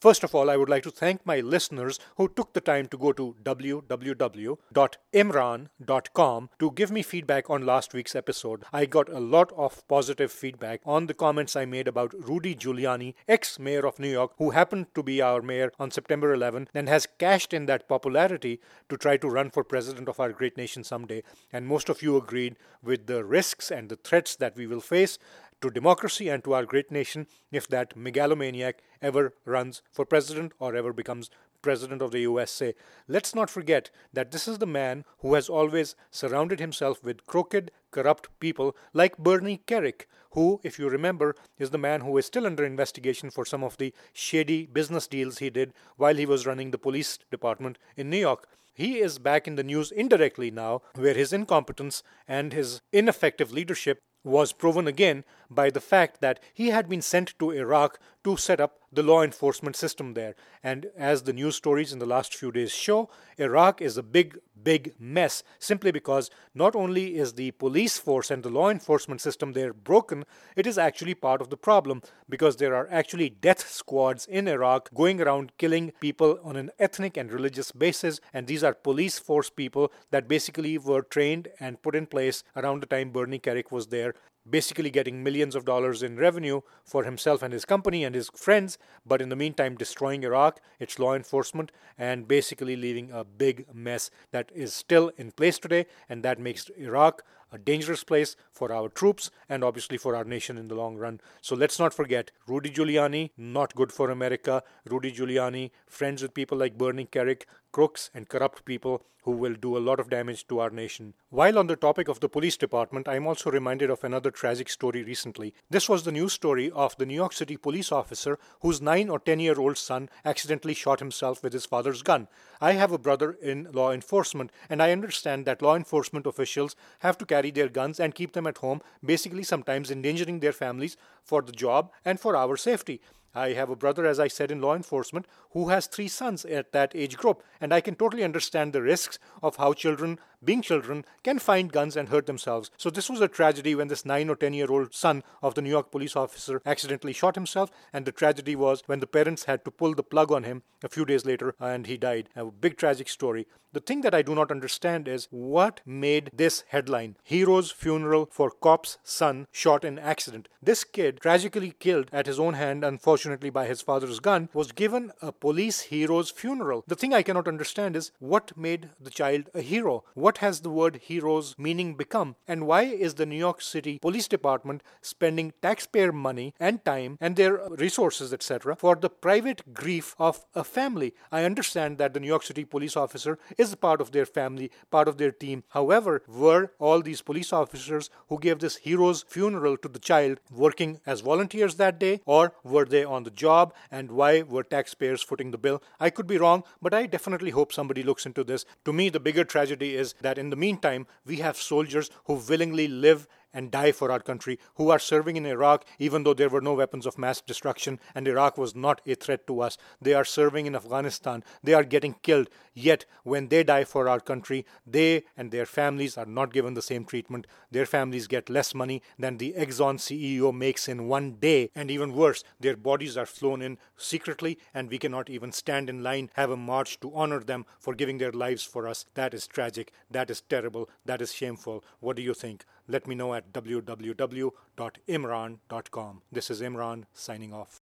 First of all, I would like to thank my listeners who took the time to go to www.imran.com to give me feedback on last week's episode. I got a lot of positive feedback on the comments I made about Rudy Giuliani, ex-mayor of New York, who happened to be our mayor on September 11 and has cashed in that popularity to try to run for president of our great nation someday. And most of you agreed with the risks and the threats that we will face to democracy and to our great nation if that megalomaniac ever runs for president or ever becomes president of the USA. Let's not forget that this is the man who has always surrounded himself with crooked, corrupt people like Bernie Kerik, who, if you remember, is the man who is still under investigation for some of the shady business deals he did while he was running the police department in New York. He is back in the news indirectly now, where his incompetence and his ineffective leadership was proven again by the fact that he had been sent to Iraq to set up the law enforcement system there. And as the news stories in the last few days show, Iraq is a big mess simply because not only is the police force and the law enforcement system there broken, it is actually part of the problem because there are actually death squads in Iraq going around killing people on an ethnic and religious basis, and these are police force people that basically were trained and put in place around the time Bernie Kerik was there, basically getting millions of dollars in revenue for himself and his company and his friends, but in the meantime destroying Iraq, its law enforcement, and basically leaving a big mess that is still in place today, and that makes Iraq a dangerous place for our troops and obviously for our nation in the long run. So let's not forget, Rudy Giuliani, not good for America. Rudy Giuliani, friends with people like Bernie Kerik, crooks and corrupt people who will do a lot of damage to our nation. While on the topic of the police department, I am also reminded of another tragic story recently. This was the news story of the New York City police officer whose 9 or 10-year-old son accidentally shot himself with his father's gun. I have a brother in law enforcement, and I understand that law enforcement officials have to carry their guns and keep them at home, basically sometimes endangering their families for the job and for our safety. I have a brother, as I said, in law enforcement who has 3 sons at that age group, and I can totally understand the risks of how children, being children, can find guns and hurt themselves. So this was a tragedy when this 9 or 10-year-old son of the New York police officer accidentally shot himself, and the tragedy was when the parents had to pull the plug on him a few days later and he died. A big tragic story. The thing that I do not understand is what made this headline, Hero's Funeral for Cop's Son Shot in Accident. This kid, tragically killed at his own hand, unfortunately by his father's gun, was given a police hero's funeral. The thing I cannot understand is what made the child a hero? What has the word hero's meaning become? And why is the New York City Police Department spending taxpayer money and time and their resources, etc., for the private grief of a family? I understand that the New York City police officer is part of their family, part of their team. However, were all these police officers who gave this hero's funeral to the child working as volunteers that day, or were they on the job, and why were taxpayers footing the bill? I could be wrong, but I definitely hope somebody looks into this. To me, the bigger tragedy is that in the meantime, we have soldiers who willingly live and die for our country, who are serving in Iraq even though there were no weapons of mass destruction and Iraq was not a threat to us. They are serving in Afghanistan. They are getting killed. Yet, when they die for our country, they and their families are not given the same treatment. Their families get less money than the Exxon CEO makes in one day. And even worse, their bodies are flown in secretly and we cannot even stand in line, have a march to honor them for giving their lives for us. That is tragic. That is terrible. That is shameful. What do you think? Let me know at www.imran.com. This is Imran signing off.